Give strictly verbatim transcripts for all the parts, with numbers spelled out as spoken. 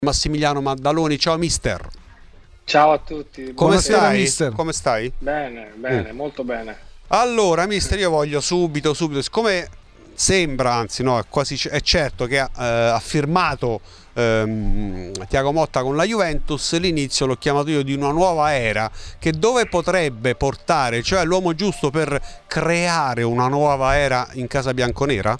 Massimiliano Maddaloni. Ciao mister. Ciao a tutti. Come stai? Mister. Come stai? Bene, bene, Mm. molto bene. Allora, mister, io voglio subito, subito, siccome sembra, anzi no, è quasi è certo che ha, eh, ha firmato ehm, Thiago Motta con la Juventus, l'inizio l'ho chiamato io di una nuova era che dove potrebbe portare, cioè l'uomo giusto per creare una nuova era in casa bianconera?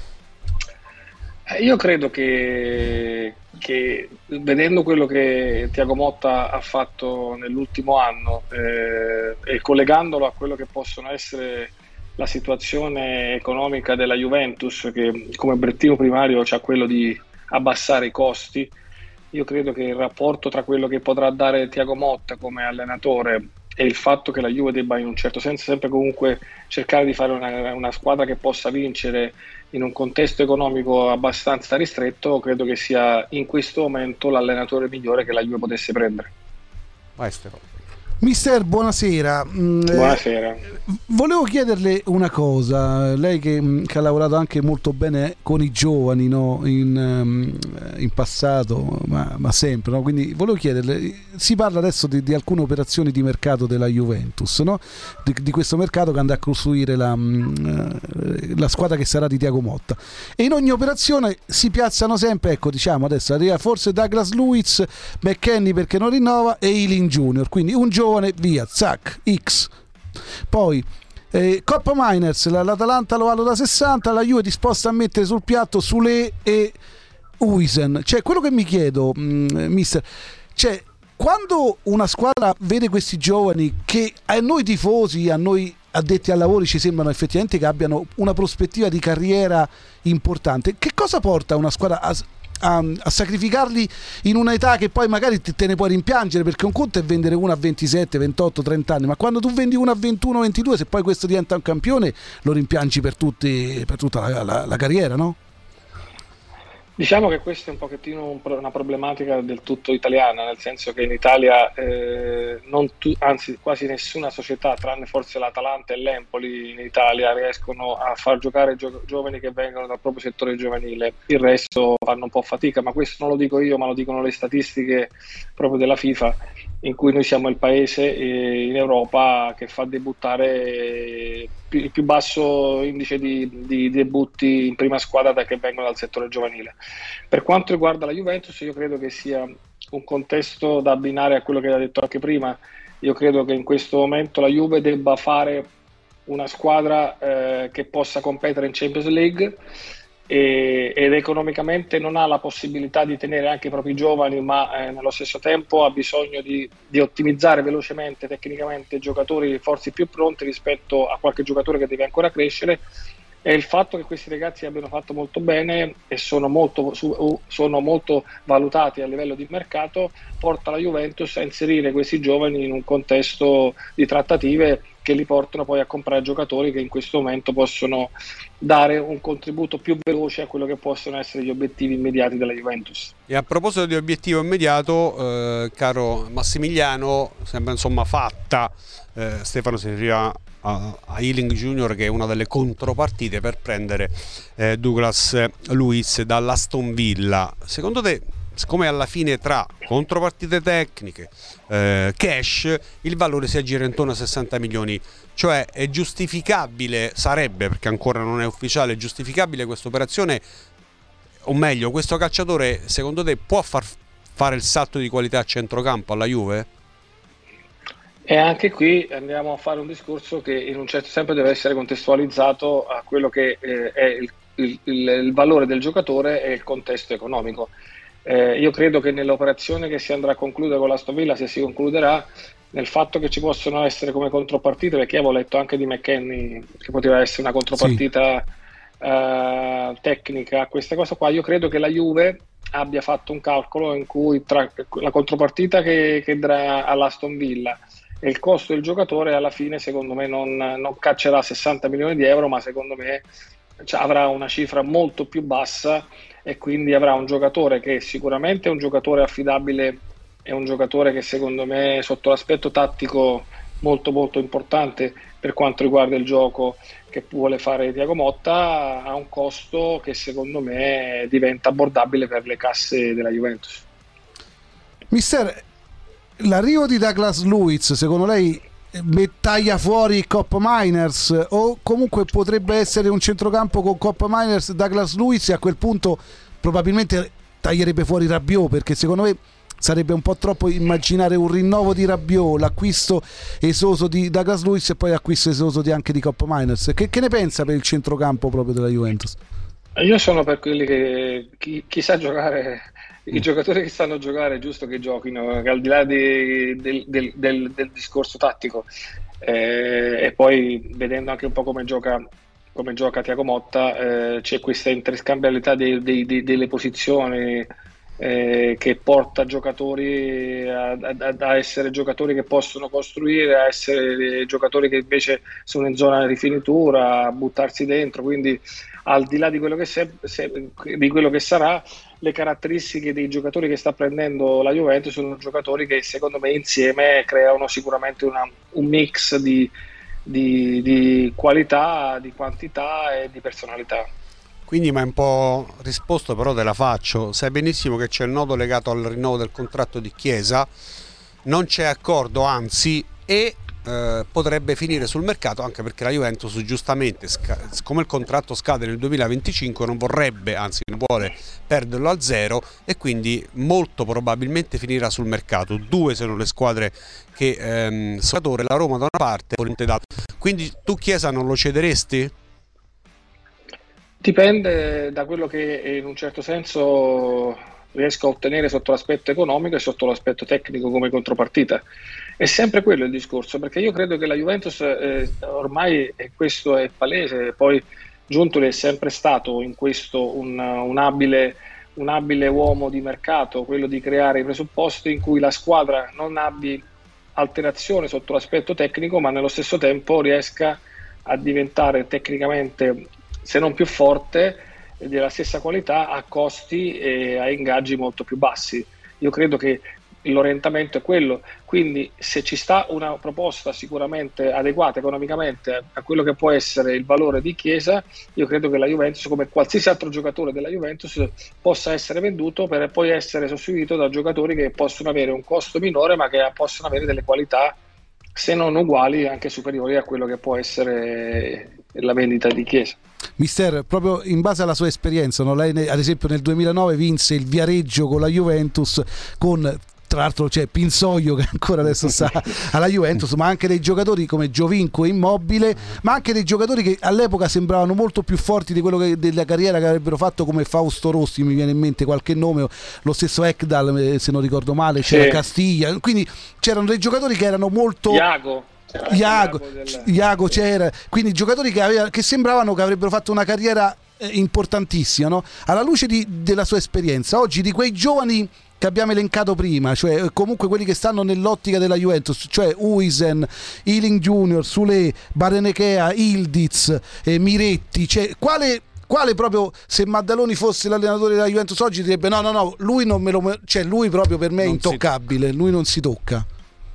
Eh, Io credo che, che vedendo quello che Thiago Motta ha fatto nell'ultimo anno eh, e collegandolo a quello che possono essere la situazione economica della Juventus, che come obiettivo primario c'ha quello di abbassare i costi, io credo che il rapporto tra quello che potrà dare Thiago Motta come allenatore e il fatto che la Juve debba in un certo senso sempre comunque cercare di fare una, una squadra che possa vincere in un contesto economico abbastanza ristretto, credo che sia in questo momento l'allenatore migliore che la Juve potesse prendere. Maestro. Mister, buonasera. Mm, eh, Buonasera. Volevo chiederle una cosa, lei che, mm, che ha lavorato anche molto bene con i giovani, no? in, um, in passato, ma, ma sempre, no? Quindi volevo chiederle, si parla adesso di, di alcune operazioni di mercato della Juventus, no? di, di questo mercato che andrà a costruire la, mm, la squadra che sarà di Thiago Motta, e in ogni operazione si piazzano sempre, ecco, diciamo adesso arriva forse Douglas Luiz, McKennie perché non rinnova e Ealing Junior, quindi un giovane via, zac, X. Poi eh, Coppa Miners, l'Atalanta lo valuta da sessanta, la Juve è disposta a mettere sul piatto Sule e Huijsen. Cioè, quello che mi chiedo, mh, mister, cioè, quando una squadra vede questi giovani che a noi tifosi, a noi addetti ai lavori ci sembrano effettivamente che abbiano una prospettiva di carriera importante, che cosa porta una squadra a A, a sacrificarli in un'età che poi magari te, te ne puoi rimpiangere, perché un conto è vendere uno a ventisette, ventotto, trenta anni, ma quando tu vendi uno a ventuno, ventidue, se poi questo diventa un campione lo rimpiangi per, tutti, per tutta la, la, la carriera, no? Diciamo che questa è un pochettino un pro- una problematica del tutto italiana, nel senso che in Italia, eh, non tu- anzi quasi nessuna società, tranne forse l'Atalanta e l'Empoli in Italia, riescono a far giocare gio- giovani che vengono dal proprio settore giovanile. Il resto fanno un po' fatica, ma questo non lo dico io, ma lo dicono le statistiche proprio della FIFA, in cui noi siamo il paese eh, in Europa che fa debuttare più- il più basso indice di, di debutti in prima squadra da che vengono dal settore giovanile. Per quanto riguarda la Juventus, io credo che sia un contesto da abbinare a quello che ha detto anche prima. Io credo che in questo momento la Juve debba fare una squadra eh, che possa competere in Champions League e, ed economicamente non ha la possibilità di tenere anche i propri giovani, ma eh, nello stesso tempo ha bisogno di, di ottimizzare velocemente, tecnicamente, giocatori forse più pronti rispetto a qualche giocatore che deve ancora crescere. E il fatto che questi ragazzi abbiano fatto molto bene e sono molto, su, sono molto valutati a livello di mercato porta la Juventus a inserire questi giovani in un contesto di trattative che li portano poi a comprare giocatori che in questo momento possono dare un contributo più veloce a quello che possono essere gli obiettivi immediati della Juventus. E a proposito di obiettivo immediato, eh, caro Massimiliano, sembra insomma fatta, eh, Stefano si riferiva a, a Ealing Junior, che è una delle contropartite per prendere eh, Douglas Luiz dall'Aston Villa. Secondo te, siccome alla fine tra contropartite tecniche, eh, cash, il valore si aggira intorno a sessanta milioni, cioè è giustificabile, sarebbe, perché ancora non è ufficiale, è giustificabile questa operazione, o meglio, questo calciatore secondo te può far fare il salto di qualità a centrocampo alla Juve? E anche qui andiamo a fare un discorso che in un certo senso deve essere contestualizzato a quello che eh, è il, il, il, il valore del giocatore e il contesto economico. Eh, io credo che nell'operazione che si andrà a concludere con l'Aston Villa, se si concluderà, nel fatto che ci possono essere come contropartite, perché avevo letto anche di McKennie che poteva essere una contropartita sì. uh, tecnica a questa cosa qua, io credo che la Juve abbia fatto un calcolo in cui tra la contropartita che, che darà all'Aston Villa e il costo del giocatore alla fine secondo me non, non caccerà sessanta milioni di euro, ma secondo me cioè, avrà una cifra molto più bassa e quindi avrà un giocatore che sicuramente è un giocatore affidabile, è un giocatore che secondo me sotto l'aspetto tattico molto molto importante per quanto riguarda il gioco che vuole fare Thiago Motta, ha un costo che secondo me diventa abbordabile per le casse della Juventus. Mister, l'arrivo di Douglas Luiz secondo lei taglia fuori Cop Miners, o comunque potrebbe essere un centrocampo con Cop Miners, Douglas Luiz, e a quel punto probabilmente taglierebbe fuori Rabiot, perché secondo me sarebbe un po' troppo immaginare un rinnovo di Rabiot, l'acquisto esoso di Douglas Luiz e poi l'acquisto esoso di anche di Cop Miners. Che, che ne pensa per il centrocampo proprio della Juventus? Io sono per quelli che chi, chi sa giocare, i giocatori che sanno giocare è giusto che giochino, che al di là di, del, del, del, del discorso tattico, eh, e poi vedendo anche un po' come gioca come gioca Thiago Motta, eh, c'è questa interscambiabilità dei, dei, dei, delle posizioni, eh, che porta giocatori a, a, a essere giocatori che possono costruire, a essere giocatori che invece sono in zona di rifinitura, a buttarsi dentro. Quindi al di là di quello che, se, se, di quello che sarà, le caratteristiche dei giocatori che sta prendendo la Juventus sono giocatori che secondo me insieme creano sicuramente una, un mix di, di, di qualità, di quantità e di personalità. Quindi mi hai un po' risposto, però te la faccio. Sai benissimo che c'è il nodo legato al rinnovo del contratto di Chiesa, non c'è accordo, anzi, e eh, potrebbe finire sul mercato, anche perché la Juventus giustamente, come il contratto scade nel duemilaventicinque, non vorrebbe, anzi non vuole perderlo a zero, e quindi molto probabilmente finirà sul mercato. Due sono le squadre che ehm, sono la Roma da una parte, quindi tu Chiesa non lo cederesti? Dipende da quello che in un certo senso riesco a ottenere sotto l'aspetto economico e sotto l'aspetto tecnico come contropartita. È sempre quello il discorso, perché io credo che la Juventus, eh, ormai, e questo è palese, poi Giuntoli è sempre stato in questo un, un, abile, un abile uomo di mercato, quello di creare i presupposti in cui la squadra non abbia alterazione sotto l'aspetto tecnico, ma nello stesso tempo riesca a diventare tecnicamente, se non più forte, della stessa qualità, a costi e a ingaggi molto più bassi. Io credo che l'orientamento è quello, quindi se ci sta una proposta sicuramente adeguata economicamente a quello che può essere il valore di Chiesa, io credo che la Juventus, come qualsiasi altro giocatore della Juventus, possa essere venduto per poi essere sostituito da giocatori che possono avere un costo minore, ma che possono avere delle qualità, se non uguali, anche superiori a quello che può essere la vendita di Chiesa. Mister, proprio in base alla sua esperienza, no? Lei ad esempio nel duemilanove vinse il Viareggio con la Juventus, con tra l'altro c'è Pinsoglio che ancora adesso sta alla Juventus, ma anche dei giocatori come Giovinco e Immobile, ma anche dei giocatori che all'epoca sembravano molto più forti di quello che, della carriera che avrebbero fatto, come Fausto Rossi, mi viene in mente qualche nome, lo stesso Ekdal se non ricordo male, c'era sì. Castiglia, quindi c'erano dei giocatori che erano molto... Iago Iago, del... Iago c'era, quindi giocatori che, aveva, che sembravano che avrebbero fatto una carriera eh, importantissima, no? Alla luce di, della sua esperienza oggi, di quei giovani che abbiamo elencato prima, cioè comunque quelli che stanno nell'ottica della Juventus, cioè Huijsen, Ealing Junior, Sule, Barenechea, Ildiz, eh, Miretti, cioè, quale, quale proprio, se Maddaloni fosse l'allenatore della Juventus oggi direbbe no no no, lui non me lo, cioè lui proprio per me è non intoccabile, si... lui non si tocca.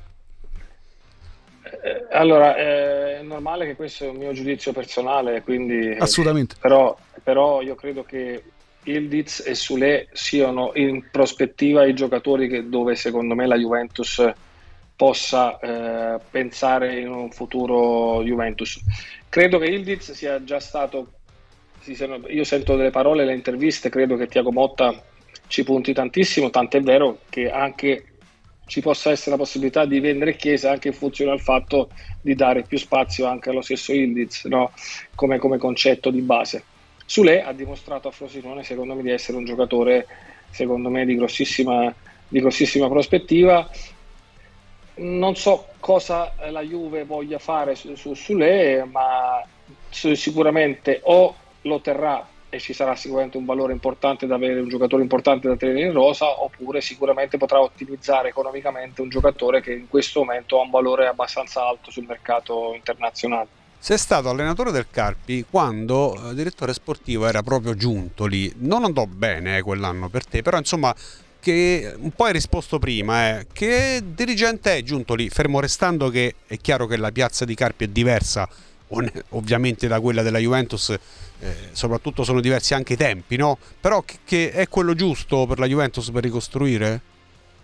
Allora, è normale che questo è un mio giudizio personale, quindi assolutamente. Però, però io credo che Ildiz e Sule siano in prospettiva i giocatori che, dove secondo me la Juventus possa eh, pensare in un futuro Juventus. Credo che Ildiz sia già stato, io sento delle parole, le interviste, credo che Thiago Motta ci punti tantissimo, tant'è vero che anche ci possa essere la possibilità di vendere Chiesa anche in funzione al fatto di dare più spazio anche allo stesso Ildiz, no? come, come concetto di base. Sule ha dimostrato a Frosinone, secondo me, di essere un giocatore, secondo me, di grossissima, di grossissima prospettiva. Non so cosa la Juve voglia fare su, su Sule, ma sicuramente o lo terrà e ci sarà sicuramente un valore importante da avere, un giocatore importante da tenere in rosa, oppure sicuramente potrà ottimizzare economicamente un giocatore che in questo momento ha un valore abbastanza alto sul mercato internazionale. Sei stato allenatore del Carpi quando eh, direttore sportivo era proprio Giuntoli. Non andò bene eh, quell'anno per te, però insomma, che un po' hai risposto prima, eh, che dirigente è Giuntoli, fermo restando che è chiaro che la piazza di Carpi è diversa ovviamente da quella della Juventus, eh, soprattutto sono diversi anche i tempi, no? Però che, che è quello giusto per la Juventus per ricostruire?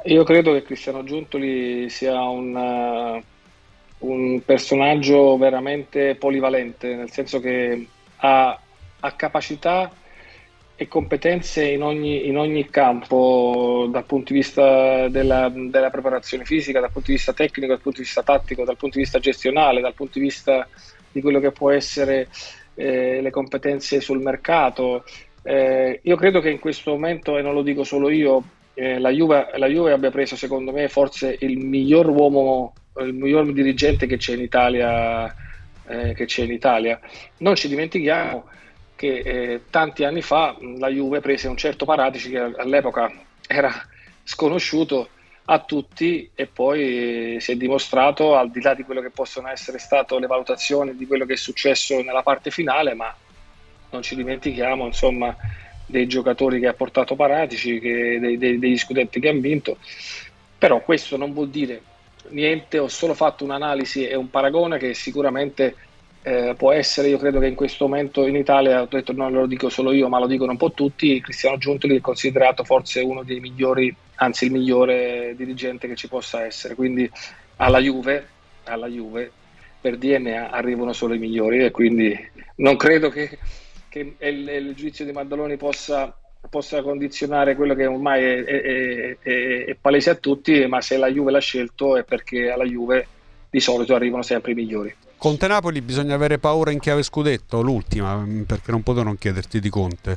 Io credo che Cristiano Giuntoli sia un, uh, un personaggio veramente polivalente, nel senso che ha, ha capacità e competenze in ogni, in ogni campo, dal punto di vista della, della preparazione fisica, dal punto di vista tecnico, dal punto di vista tattico, dal punto di vista gestionale, dal punto di vista di quello che può essere eh, le competenze sul mercato. Eh, io credo che in questo momento, e non lo dico solo io, eh, la Juve, la Juve abbia preso, secondo me, forse il miglior uomo, il miglior dirigente che c'è in Italia, eh, che c'è in Italia. Non ci dimentichiamo che eh, tanti anni fa la Juve prese un certo Paratici che all'epoca era sconosciuto a tutti, e poi eh, si è dimostrato, al di là di quello che possono essere state le valutazioni di quello che è successo nella parte finale, ma non ci dimentichiamo, insomma, dei giocatori che ha portato Paratici, che, dei, dei, degli scudetti che hanno vinto. Però questo non vuol dire niente, ho solo fatto un'analisi e un paragone che sicuramente eh, può essere. Io credo che in questo momento in Italia, ho detto, non lo dico solo io, ma lo dicono un po' tutti, Cristiano Giuntoli è considerato forse uno dei migliori, anzi il migliore dirigente che ci possa essere. Quindi alla Juve, alla Juve per D N A arrivano solo i migliori, e quindi non credo che che il, il giudizio di Maddaloni possa, possa condizionare quello che ormai è, è, è, è palese a tutti, ma se la Juve l'ha scelto è perché alla Juve di solito arrivano sempre i migliori. Conte Napoli bisogna avere paura in chiave scudetto, l'ultima, perché non potevo non chiederti di Conte.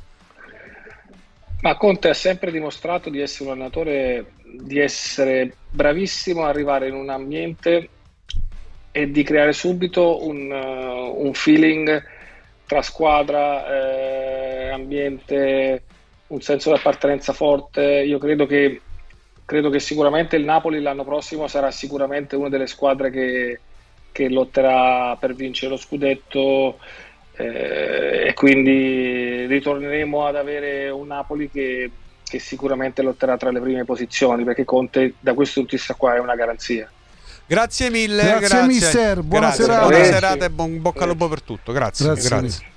Ma Conte ha sempre dimostrato di essere un allenatore, di essere bravissimo a arrivare in un ambiente e di creare subito un, uh, un feeling tra squadra, eh, ambiente, un senso di appartenenza forte. Io credo che, credo che sicuramente il Napoli l'anno prossimo sarà sicuramente una delle squadre che, che lotterà per vincere lo scudetto, eh, e quindi ritorneremo ad avere un Napoli che, che sicuramente lotterà tra le prime posizioni, perché Conte da questo punto di vista qua è una garanzia. Grazie mille, grazie, grazie mister, buona grazie. serata. Buona serata e buon bocca al lupo per tutto. Grazie, grazie. grazie.